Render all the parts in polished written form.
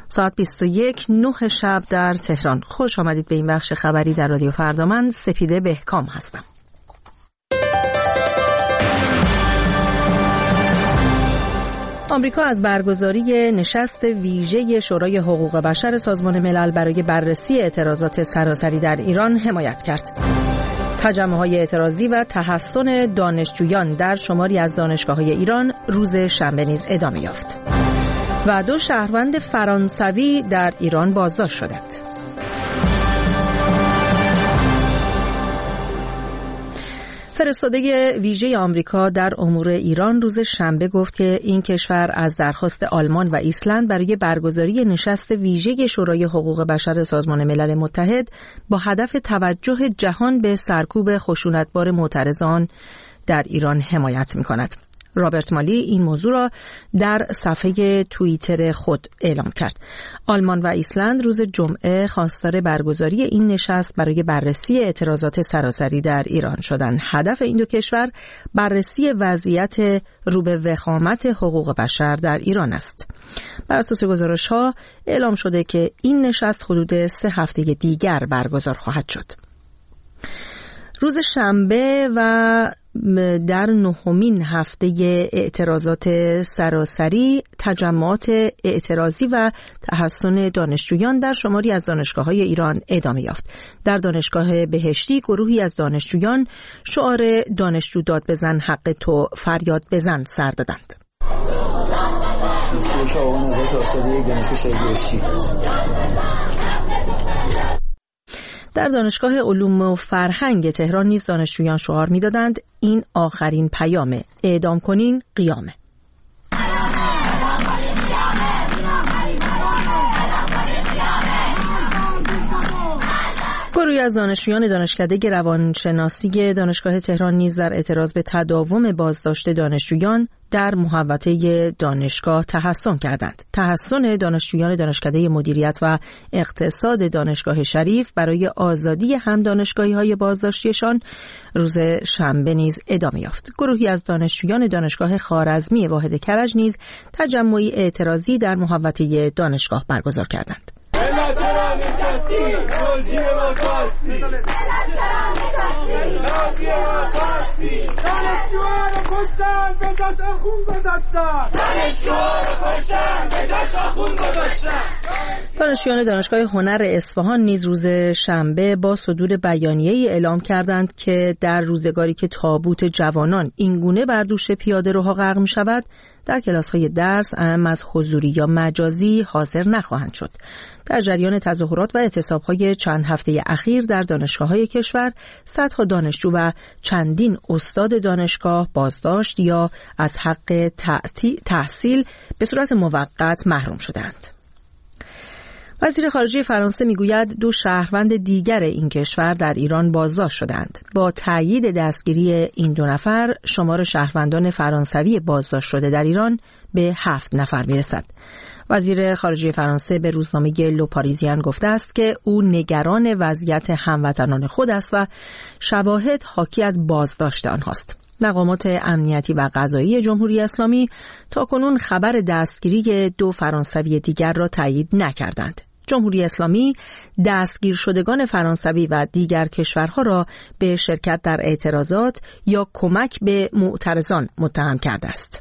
ساعت 21:09 شب در تهران. خوش آمدید به این بخش خبری در رادیو فردا. من سپیده بهکام هستم. آمریکا از برگزاری نشست ویژه شورای حقوق بشر سازمان ملل برای بررسی اعتراضات سراسری در ایران حمایت کرد. تجمع‌های اعتراضی و تحصن دانشجویان در شماری از دانشگاه‌های ایران روز شنبه نیز ادامه یافت. و 2 شهروند فرانسوی در ایران بازداشت شدند. فرستاده ویژه آمریکا در امور ایران روز شنبه گفت که این کشور از درخواست آلمان و ایسلند برای برگزاری نشست ویژه شورای حقوق بشر سازمان ملل متحد با هدف توجه جهان به سرکوب خشونتبار معترضان در ایران حمایت می‌کند. رابرت مالی این موضوع را در صفحه توییتر خود اعلام کرد. آلمان و ایسلند روز جمعه خواستار برگزاری این نشست برای بررسی اعتراضات سراسری در ایران شدند. هدف این 2 کشور بررسی وضعیت رو به وخامت حقوق بشر در ایران است. بر اساس گزارش‌ها اعلام شده که این نشست حدود 3 هفته دیگر برگزار خواهد شد. روز شنبه و در 9مین هفته اعتراضات سراسری، تجمعات اعتراضی و تحصن دانشجویان در شماری از دانشگاه‌های ایران ادامه یافت. در دانشگاه بهشتی گروهی از دانشجویان شعار دانشجو داد بزن حق تو فریاد بزن سر دادند. در دانشگاه علوم و فرهنگ تهران نیز دانشجویان شعار می‌دادند این آخرین پیامه، اعدام کنین قیامه. گروهی از دانشجویان دانشکده روانشناسی دانشگاه تهران نیز در اعتراض به تداوم بازداشت دانشجویان در محوطه دانشگاه تحصن کردند. تحصن دانشجویان دانشکده مدیریت و اقتصاد دانشگاه شریف برای آزادی هم دانشگاهی‌های بازداشتیشان روز شنبه نیز ادامه یافت. گروهی از دانشجویان دانشگاه خوارزمی واحد کرج نیز تجمعی اعتراضی در محوطه دانشگاه برگزار کردند. دانشجویان دانشگاه هنر اصفهان نیز روز شنبه با صدور بیانیه‌ای اعلام کردند که در روزگاری که تابوت جوانان اینگونه بر دوش پیاده‌روها غرق می‌شود، در کلاس‌های درس اعم از حضوری یا مجازی حاضر نخواهند شد. در جریان تظاهرات و اعتصاب‌های چند هفته اخیر در دانشگاه‌های کشور، صدها دانشجو و چندین استاد دانشگاه بازداشت یا از حق تحصیل به صورت موقت محروم شدند. وزیر خارجه فرانسه میگوید 2 شهروند دیگر این کشور در ایران بازداشت شدند. با تایید دستگیری این 2 نفر، شمار شهروندان فرانسوی بازداشت شده در ایران به 7 نفر میرسد. وزیر خارجه فرانسه به روزنامه لو پاریزین گفته است که او نگران وضعیت هموطنان خود است و شواهد حاکی از بازداشت آنهاست. مقامات امنیتی و قضایی جمهوری اسلامی تاکنون خبر دستگیری 2 فرانسوی دیگر را تایید نکردند. جمهوری اسلامی دستگیر شدگان فرانسوی و دیگر کشورها را به شرکت در اعتراضات یا کمک به معترضان متهم کرده است.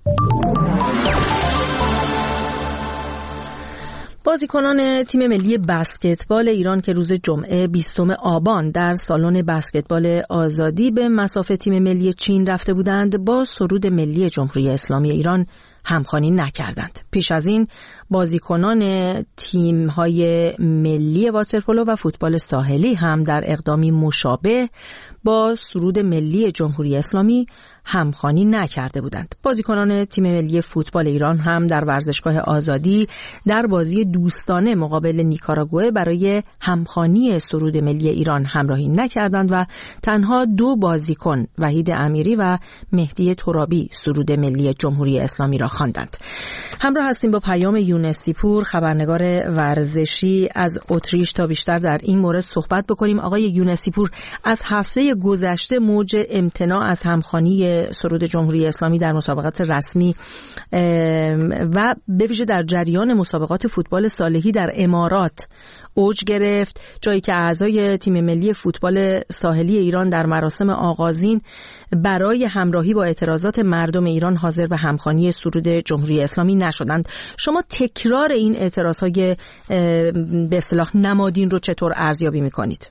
بازیکنان تیم ملی بسکتبال ایران که روز جمعه 20 آبان در سالن بسکتبال آزادی به مصاف تیم ملی چین رفته بودند، با سرود ملی جمهوری اسلامی ایران همخوانی نکردند. پیش از این بازیکنان تیم‌های ملی واترپولو و فوتبال ساحلی هم در اقدامی مشابه با سرود ملی جمهوری اسلامی همخوانی نکرده بودند. بازیکنان تیم ملی فوتبال ایران هم در ورزشگاه آزادی در بازی دوستانه مقابل نیکاراگوئه برای همخوانی سرود ملی ایران همراهی نکردند و تنها 2 بازیکن، وحید امیری و مهدی ترابی، سرود ملی جمهوری اسلامی را خواندند. همراه هستیم با پیام یونسی پور، خبرنگار ورزشی از اتریش، تا بیشتر در این مورد صحبت بکنیم. آقای یونسی پور، از هفته گذشته موج امتناع از همخوانی سرود جمهوری اسلامی در مسابقات رسمی و به ویژه در جریان مسابقات فوتبال صالحی در امارات اوج گرفت، جایی که اعضای تیم ملی فوتبال ساحلی ایران در مراسم آغازین برای همراهی با اعتراضات مردم ایران حاضر به همخوانی سرود جمهوری اسلامی نشدند. شما تکرار این اعتراضهای به اصطلاح نمادین رو چطور ارزیابی می‌کنید؟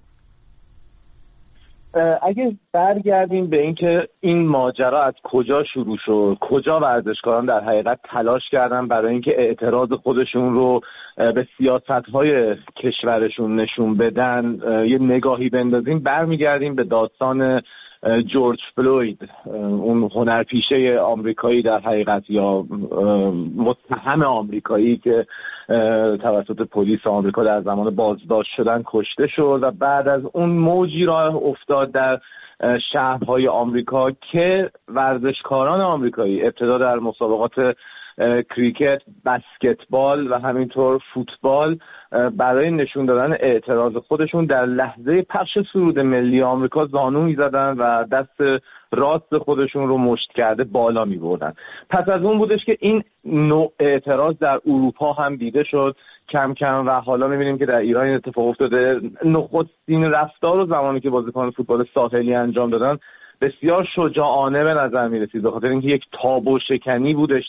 اگه برگردیم به اینکه این ماجرا از کجا شروع شد، کجا ورزشکاران در حقیقت تلاش کردن برای اینکه اعتراض خودشون رو به سیاست‌های کشورشون نشون بدن، یه نگاهی بندازیم، برمیگردیم به داستان جورج فلوید، اون هنرپیشه آمریکایی در حقیقت، یا متهم آمریکایی که توسط پلیس آمریکا در زمان بازداشت شدن کشته شد و بعد از اون موجی راه افتاد در شهرهای آمریکا که ورزشکاران آمریکایی ابتدا در مسابقات کریکت، بسکتبال و همینطور فوتبال برای نشون دادن اعتراض خودشون در لحظه پخش سرود ملی آمریکا زانو می‌زدن و دست راست خودشون رو مشت کرده بالا می‌بردن. پس از اون بودش که این نوع اعتراض در اروپا هم دیده شد کم کم و حالا می‌بینیم که در ایران این اتفاق افتاده. نخستین رفتار رو زمانی که بازیکن فوتبال ساحلی انجام دادن بسیار شجاعانه به نظر می‌رسید، به خاطر اینکه یک تابو شکنی بودش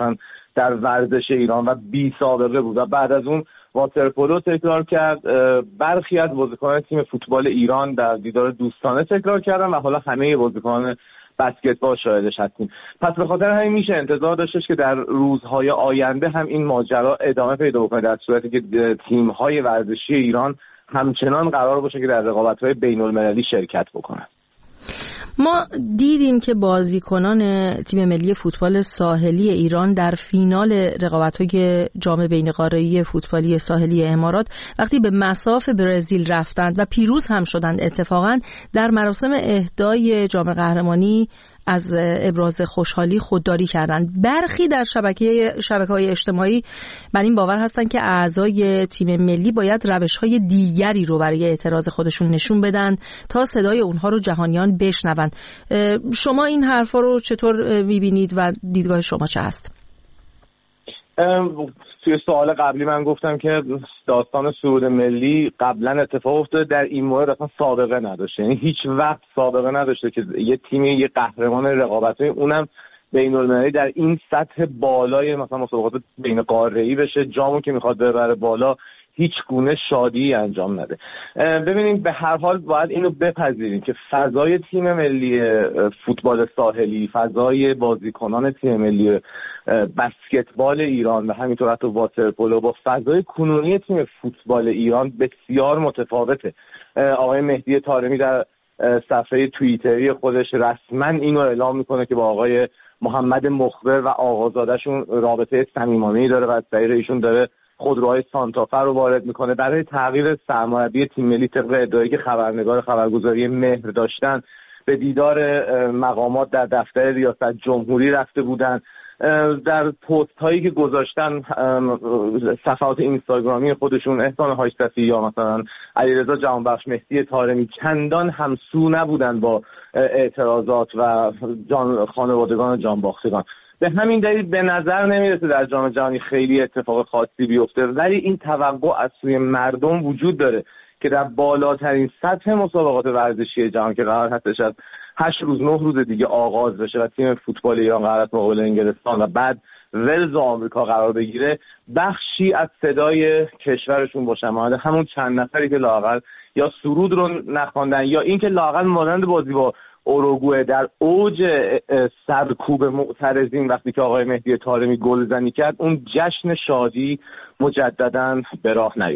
در ورزش ایران و بی سابقه بود و بعد از اون واترپولو تکرار کرد. برخی از بازیکنان تیم فوتبال ایران در دیدار دوستانه تکرار کردن و حالا همه بازیکنان بسکتبال شاهدش هستیم. پس به خاطر همین میشه انتظار داشتش که در روزهای آینده هم این ماجرا ادامه پیدا بکنه، در صورتی که تیم‌های ورزشی ایران همچنان قرار باشه که در رقابت‌های بین‌المللی شرکت بکنن. ما دیدیم که بازیکنان تیم ملی فوتبال ساحلی ایران در فینال رقابت‌های جام بین‌قاره‌ای فوتبالی ساحلی امارات وقتی به مصاف برزیل رفتند و پیروز هم شدند، اتفاقاً در مراسم اهدای جام قهرمانی از ابراز خوشحالی خودداری کردند. برخی در شبکه‌های اجتماعی بر این باور هستند که اعضای تیم ملی باید روش‌های دیگری رو برای اعتراض خودشون نشون بدن تا صدای اونها رو جهانیان بشنوند. شما این حرفا رو چطور می‌بینید و دیدگاه شما چه هست؟ توی سوال قبلی من گفتم که داستان سرود ملی قبلا اتفاق افتاده، در این مورد اصلا سابقه نداشته، یعنی هیچ وقت سابقه نداشته که یه تیمی یه قهرمان رقابتی، اونم بین‌المللی، در این سطح بالای مثلا مسابقات بین قاره‌ای بشه، جامو که میخواد ببره بالا هیچ گونه شادی انجام نده. ببینیم، به هر حال باید اینو بپذیریم که فضای تیم ملی فوتبال ساحلی، فضای بازیکنان تیم ملی بسکتبال ایران و همینطور حتی واترپولو با فضای کنونی تیم فوتبال ایران بسیار متفاوته. آقای مهدی طارمی در صفحه توییتری خودش رسما اینو اعلام میکنه که با آقای محمد مخبر و آقازاده‌شون رابطه صمیمانه‌ای داره و از طریق ایشون داره خودروهای سانتافه رو وارد میکنه. برای تغییر سرمربی تیم ملی طبق ادعایی که خبرنگار خبرگزاری مهر داشتن به دیدار مقامات در دفتر ریاست جمهوری رفته بودن. در پست هایی که گذاشتن صفحات اینستاگرامی خودشون، احسان حاج‌صفی یا مثلا علیرضا جهانبخش، مهدی طارمی چندان همسو نبودن با اعتراضات و خانوادگان جانباختگان. به همین دلیل به نظر نمیرسه در جام جهانی خیلی اتفاق خاصی بیفته، ولی این توقع از سوی مردم وجود داره که در بالاترین سطح مسابقات ورزشی جهان که قرار هستش از 8 روز 9 روز دیگه آغاز بشه و تیم فوتبال ایران قرار است مقابل انگلستان و بعد ولز و آمریکا قرار بگیره، بخشی از صدای کشورشون باشه، مانند همون چند نفری که لااقل یا سرود رو نخواندن یا اینکه لااقل مانند بازی با اوروگوئه در اوج سرکوب معترضین وقتی که آقای مهدی طارمی گلزنی کرد، اون جشن شادی مجدداً به راه نیفته.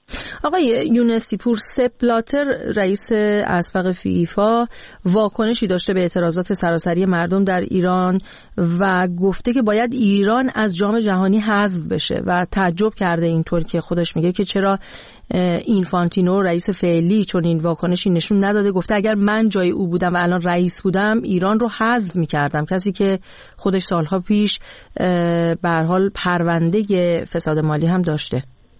آقای یونسیپور، سپ بلاتر رئیس اسبق فیفا واکنشی داشته به اعتراضات سراسری مردم در ایران و گفته که باید ایران از جام جهانی حذف بشه و تعجب کرده اینطور که خودش میگه که چرا اینفانتینو رئیس فعلی چون این واکنشی نشون نداده. گفته اگر من جای او بودم و الان رئیس بودم ایران رو حذف میکردم، کسی که خودش سالها پیش به هر حال پرونده فساد مالی هم داشته.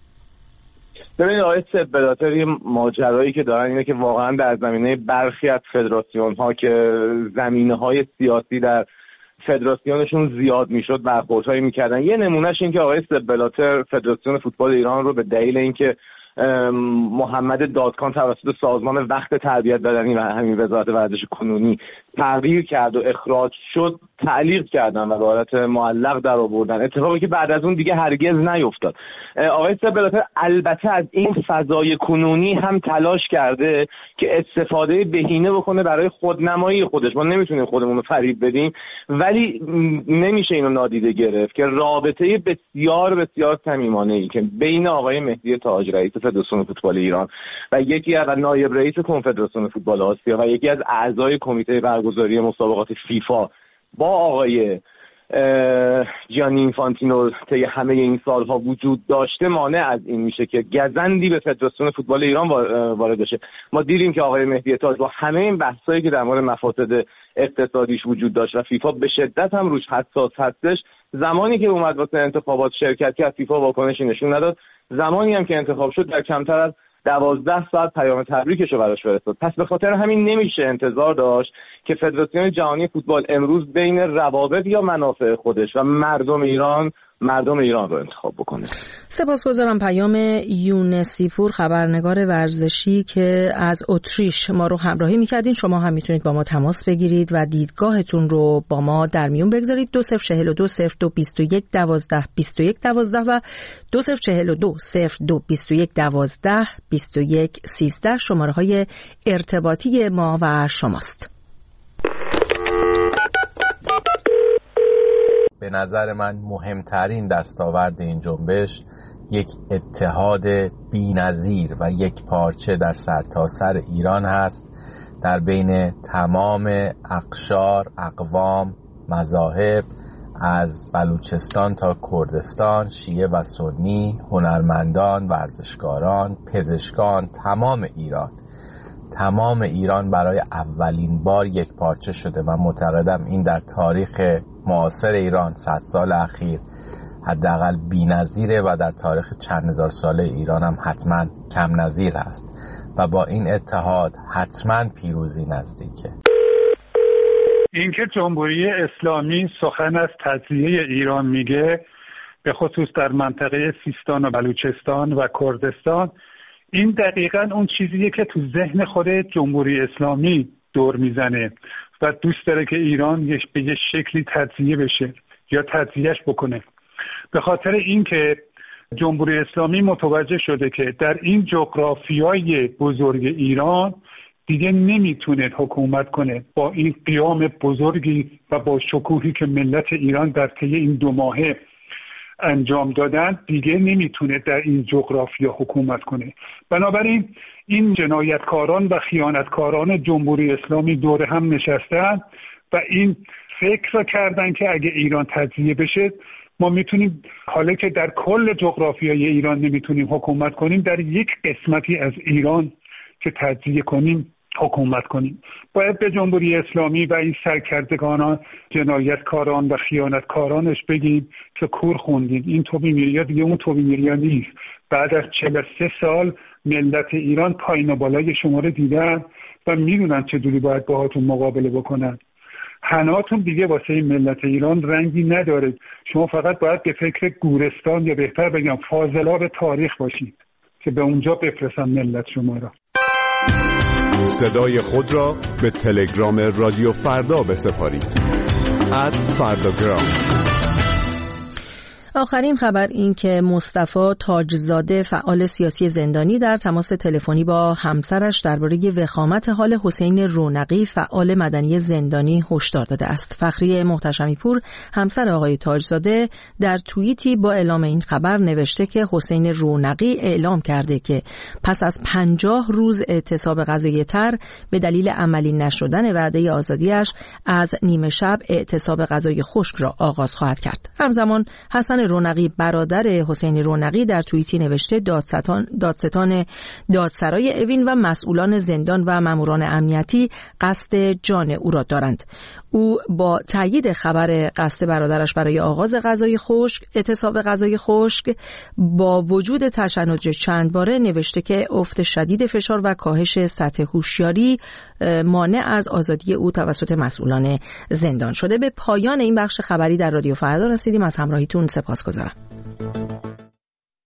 ببینید آقای سپ بلاتر، یه ماجرایی که دارن اینه که واقعا در زمینه برخی از فدراسیون ها که زمینه های سیاسی در فدراسیونشون زیاد میشد برخوردهایی میکردن. یه نمونهش این که آقای سپ بلاتر فدراسیون فوتبال ایران رو به دلیل اینکه محمد دادکان توسط سازمان وقت تربیت بدنی و همین وزارت ورزش کنونی تغییر کرد و اخراج شد تعلیق کردن و به حالت معلق در آوردن، اتفاقی که بعد از اون دیگه هرگز نیفتاد. آقای سپ بلاتر البته از این فضای کنونی هم تلاش کرده که استفاده بهینه بکنه برای خودنمایی خودش. ما نمیتونیم خودمون رو فریب بدیم، ولی نمیشه اینو نادیده گرفت که رابطه بسیار بسیار صمیمانه‌ای که بین آقای مهدی تاج رئیس فدراسیون فوتبال ایران و یکی از نایب رئیس کنفدراسیون فوتبال آسیا و یکی از اعضای کمیته برگزاری مسابقات فیفا با آقای جیانی اینفانتینو طی همه این سالها وجود داشته مانع از این میشه که گزندی به فدراسیون فوتبال ایران وارد بشه. ما دیدیم که آقای مهدی تاج با همه این بحثایی که در مورد مفاسد اقتصادیش وجود داشت و فیفا به شدت هم روش حساس هستش، زمانی که اومد واسه انتخابات شرکت کرد فیفا واکنشی نشون نداد. زمانی هم که انتخاب شد در کمتر از 12 ساعت پیام تبریکش رو براش فرستاد. پس به خاطر همین نمیشه انتظار داشت که فدراسیون جهانی فوتبال امروز بین روابط یا منافع خودش و مردم ایران رو انتخاب بکنه. سپاسگزارم. پیام یونسیپور، خبرنگار ورزشی که از اتریش ما رو همراهی میکردین. شما هم میتونید با ما تماس بگیرید و دیدگاهتون رو با ما در میون بگذارید. 2042 0221 12 21 12 و 2042 0221 12 21 13 شماره های ارتباطی ما و شماست. به نظر من مهمترین دستاورد این جنبش یک اتحاد بی‌نظیر و یک پارچه در سرتاسر ایران هست، در بین تمام اقشار، اقوام، مذاهب، از بلوچستان تا کردستان، شیعه و سنی، هنرمندان، ورزشکاران، پزشکان، تمام ایران برای اولین بار یک پارچه شده و معتقدم این در تاریخ معاصر ایران 100 سال اخیر حداقل بی‌نظیره و در تاریخ چند هزار ساله ایران هم حتما کم نظیر است و با این اتحاد حتما پیروزی نزدیکه. اینکه جمهوری اسلامی سخن از تجزیه ایران میگه، به خصوص در منطقه سیستان و بلوچستان و کردستان، این دقیقاً اون چیزیه که تو ذهن خود جمهوری اسلامی دور میزنه و دوست داره که ایران به یه شکلی تجزیه بشه یا تجزیهش بکنه. به خاطر اینکه جمهوری اسلامی متوجه شده که در این جغرافیای بزرگ ایران دیگه نمیتونه حکومت کنه. با این قیام بزرگی و با شکوهی که ملت ایران در طی این 2 ماهه انجام دادن دیگه نمیتونه در این جغرافیا حکومت کنه. بنابراین این جنایتکاران و خیانتکاران جمهوری اسلامی دور هم نشستن و این فکر رو کردن که اگه ایران تجزیه بشه ما میتونیم، حالا که در کل جغرافیای ایران نمیتونیم حکومت کنیم، در یک قسمتی از ایران که تجزیه کنیم حکومت کنیم. باید به جمهوری اسلامی و این سرکردگانان، جنایتکاران و خیانتکارانش بگیم که کور خوندید، این توبی میریا دیگه اون توبی میریا نیست. بعد از 43 سال ملت ایران پایین و بالای شما رو دیدن و میدونن چجوری باید باهاتون مقابله بکنن. حناتون دیگه واسه این ملت ایران رنگی نداره. شما فقط باید به فکر گورستان یا بهتر بگم فاضلاب تاریخ باشید که به اونجا بفرستن ملت شما را. صدای خود را به تلگرام رادیو فردا بسپارید. @فرداگرام. آخرین خبر این که مصطفی تاجزاده فعال سیاسی زندانی در تماس تلفنی با همسرش درباره وخامت حال حسین رونقی فعال مدنی زندانی هشدار داده است. فخریه محتشمی پور همسر آقای تاجزاده در توییتی با اعلام این خبر نوشته که حسین رونقی اعلام کرده که پس از 50 روز اعتصاب غذایی تر به دلیل عملی نشدن وعده آزادیش از نیمه شب اعتصاب غذای خشک را آغاز خواهد کرد. همزمان حسن رونقی برادر حسین رونقی در توییتی نوشته دادستان دادسرای اوین و مسئولان زندان و ماموران امنیتی قصد جان او را دارند. او با تایید خبر قصد برادرش برای آغاز اعتصاب غذای خشک با وجود تشنج چند باره نوشته که افت شدید فشار و کاهش سطح هوشیاری مانع از آزادی او توسط مسئولان زندان شده. به پایان این بخش خبری در رادیو فردا رسیدیم. از همراهیتون سپاسگزارم.